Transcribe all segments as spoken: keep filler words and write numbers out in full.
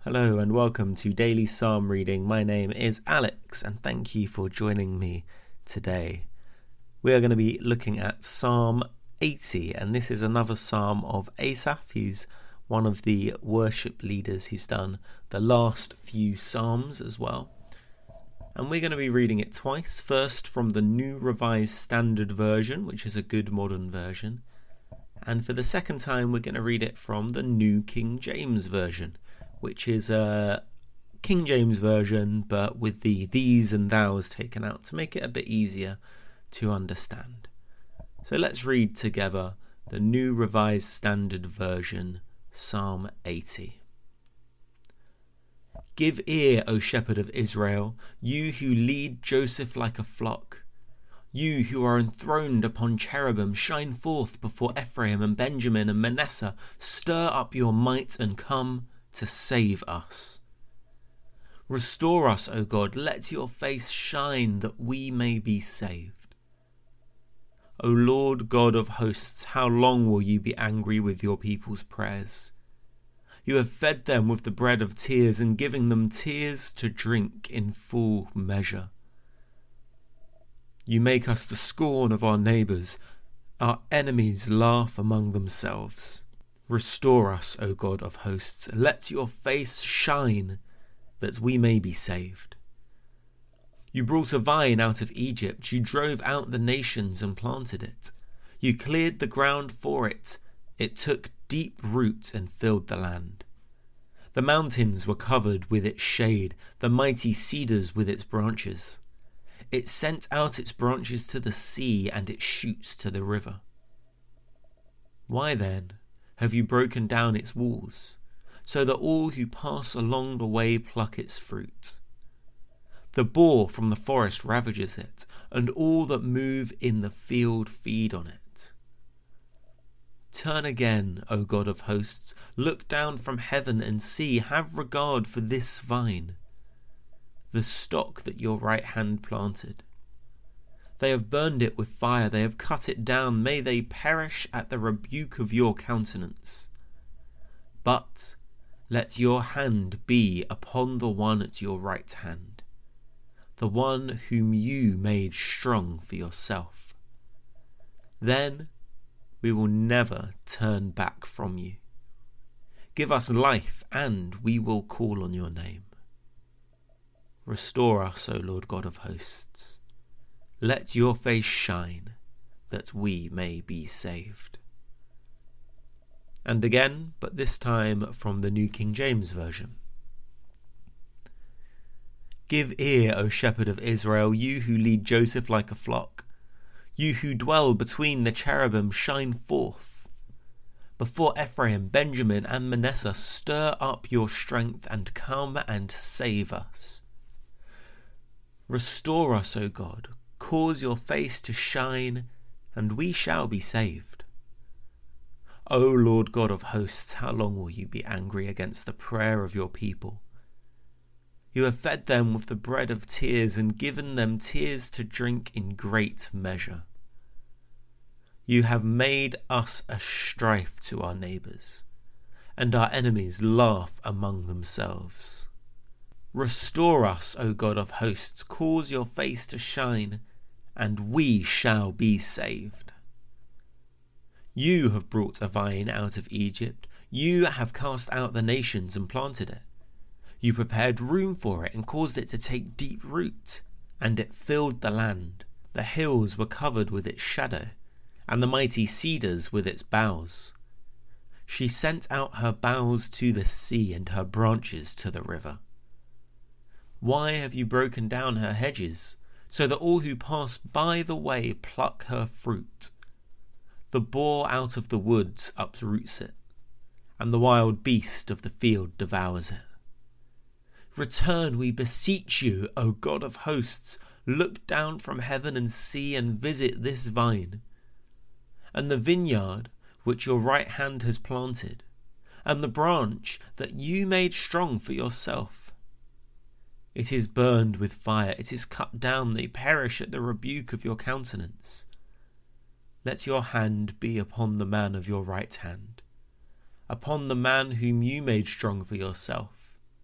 Hello and welcome to Daily Psalm Reading. My name is Alex and thank you for joining me today. We are going to be looking at Psalm eighty, and this is another psalm of Asaph. He's one of the worship leaders. He's done the last few psalms as well. And we're going to be reading it twice. First from the New Revised Standard Version, which is a good modern version. And for the second time, we're going to read it from the New King James Version, which is a King James version, but with the these and thous taken out to make it a bit easier to understand. So let's read together the New Revised Standard Version, Psalm eighty. Give ear, O shepherd of Israel, you who lead Joseph like a flock. You who are enthroned upon cherubim, shine forth before Ephraim and Benjamin and Manasseh. Stir up your might and come to save us. Restore us, O God, let your face shine that we may be saved. O Lord God of hosts, how long will you be angry with your people's prayers? You have fed them with the bread of tears and given them tears to drink in full measure. You make us the scorn of our neighbours. Our enemies laugh among themselves. Restore us, O God of hosts. Let your face shine that we may be saved. You brought a vine out of Egypt. You drove out the nations and planted it. You cleared the ground for it. It took deep root and filled the land. The mountains were covered with its shade, the mighty cedars with its branches. It sent out its branches to the sea and its shoots to the river. Why then have you broken down its walls, so that all who pass along the way pluck its fruit? The boar from the forest ravages it, and all that move in the field feed on it. Turn again, O God of hosts, look down from heaven and see, have regard for this vine, the stock that your right hand planted. They have burned it with fire, they have cut it down, may they perish at the rebuke of your countenance. But let your hand be upon the one at your right hand, the one whom you made strong for yourself. Then we will never turn back from you. Give us life, and we will call on your name. Restore us, O Lord God of hosts. Let your face shine, that we may be saved. And again, but this time from the New King James Version. Give ear, O shepherd of Israel, you who lead Joseph like a flock. You who dwell between the cherubim, shine forth. Before Ephraim, Benjamin, and Manasseh, stir up your strength and come and save us. Restore us, O God. Cause your face to shine, and we shall be saved. O Lord God of hosts, how long will you be angry against the prayer of your people? You have fed them with the bread of tears and given them tears to drink in great measure. You have made us a strife to our neighbours, and our enemies laugh among themselves. Restore us, O God of hosts, cause your face to shine, and we shall be saved. You have brought a vine out of Egypt. You have cast out the nations and planted it. You prepared room for it and caused it to take deep root, and it filled the land. The hills were covered with its shadow, and the mighty cedars with its boughs. She sent out her boughs to the sea and her branches to the river. Why have you broken down her hedges, so that all who pass by the way pluck her fruit? The boar out of the woods uproots it, and the wild beast of the field devours it. Return, we beseech you, O God of hosts, look down from heaven and see and visit this vine, and the vineyard which your right hand has planted, and the branch that you made strong for yourself. It is burned with fire, it is cut down, they perish at the rebuke of your countenance. Let your hand be upon the man of your right hand, upon the man whom you made strong for yourself.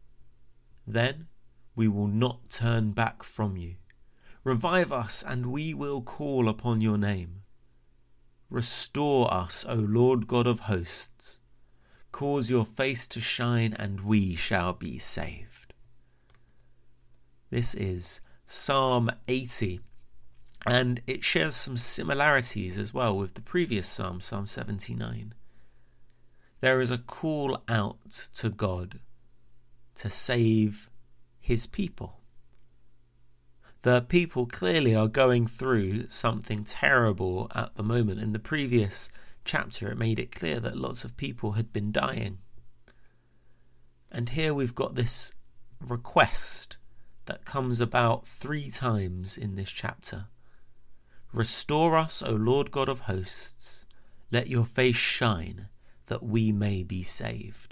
Then we will not turn back from you. Revive us, and we will call upon your name. Restore us, O Lord God of hosts. Cause your face to shine, and we shall be saved. This is Psalm eighty, and it shares some similarities as well with the previous Psalm, Psalm seventy-nine. There is a call out to God to save his people. The people clearly are going through something terrible at the moment. In the previous chapter, it made it clear that lots of people had been dying. And here we've got this request that comes about three times in this chapter. Restore us, O Lord God of hosts. Let your face shine, that we may be saved.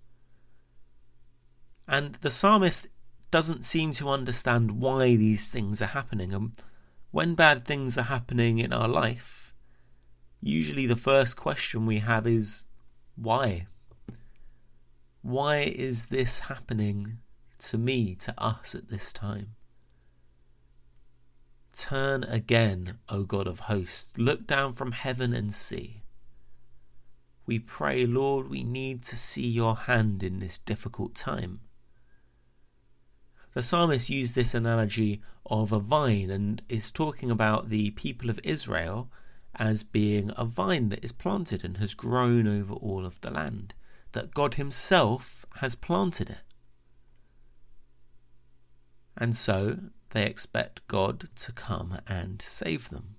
And the psalmist doesn't seem to understand why these things are happening. And when bad things are happening in our life, usually the first question we have is, why? Why is this happening to me, to us at this time? Turn again, O God of hosts. Look down from heaven and see. We pray, Lord, we need to see your hand in this difficult time. The psalmist used this analogy of a vine and is talking about the people of Israel as being a vine that is planted and has grown over all of the land, that God himself has planted it. And so they expect God to come and save them.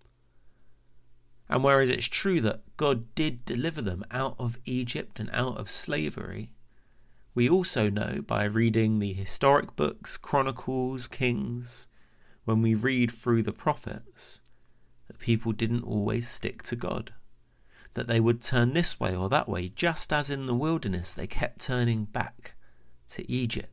And whereas it's true that God did deliver them out of Egypt and out of slavery, we also know by reading the historic books, Chronicles, Kings, when we read through the prophets, that people didn't always stick to God, that they would turn this way or that way, just as in the wilderness they kept turning back to Egypt.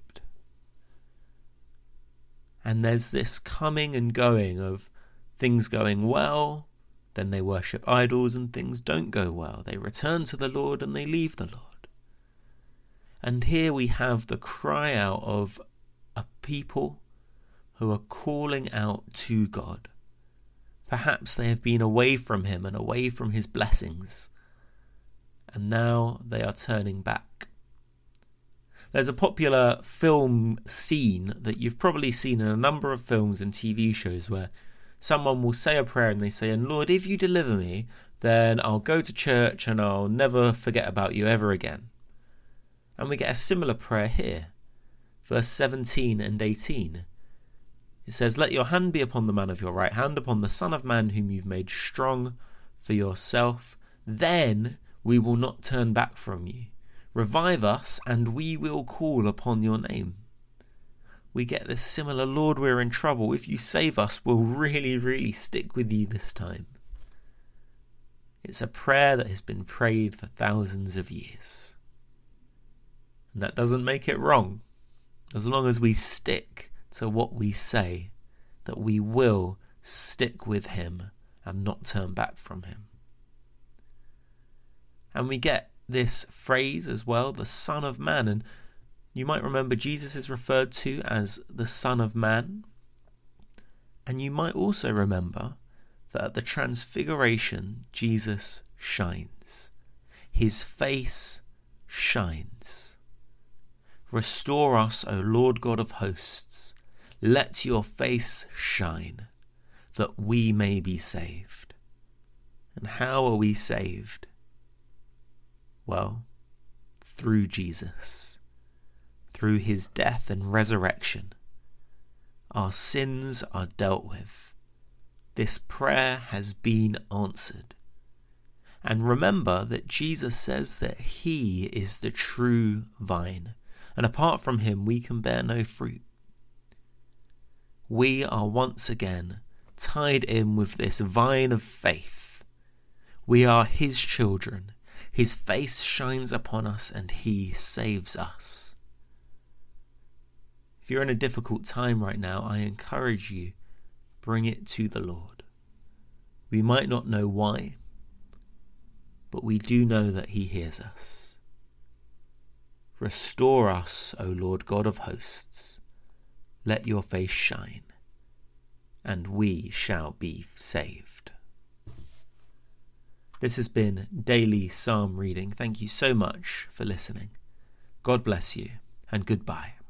And there's this coming and going of things going well, then they worship idols, and things don't go well. They return to the Lord and they leave the Lord. And here we have the cry out of a people who are calling out to God. Perhaps they have been away from him and away from his blessings, and now they are turning back. There's a popular film scene that you've probably seen in a number of films and T V shows where someone will say a prayer and they say, "And Lord, if you deliver me, then I'll go to church and I'll never forget about you ever again." And we get a similar prayer here. Verse seventeen and eighteen. It says, "Let your hand be upon the man of your right hand, upon the Son of Man whom you've made strong for yourself. Then we will not turn back from you. Revive us, and we will call upon your name." We get this similar, Lord, we're in trouble. If you save us, we'll really, really stick with you this time. It's a prayer that has been prayed for thousands of years. And that doesn't make it wrong, as long as we stick to what we say, that we will stick with him and not turn back from him. And we get this phrase as well, the Son of Man, and you might remember Jesus is referred to as the Son of Man, and you might also remember that at the Transfiguration Jesus shines. His face shines. Restore us, O Lord God of hosts. Let your face shine, that we may be saved. And how are we saved? Well, through Jesus, through his death and resurrection. Our sins are dealt with. This prayer has been answered. And remember that Jesus says that he is the true vine, and apart from him we can bear no fruit. We are once again tied in with this vine of faith. We are his children. His face shines upon us and he saves us. If you're in a difficult time right now, I encourage you, bring it to the Lord. We might not know why, but we do know that he hears us. Restore us, O Lord God of hosts. Let your face shine, and we shall be saved. This has been Daily Psalm Reading. Thank you so much for listening. God bless you, and goodbye.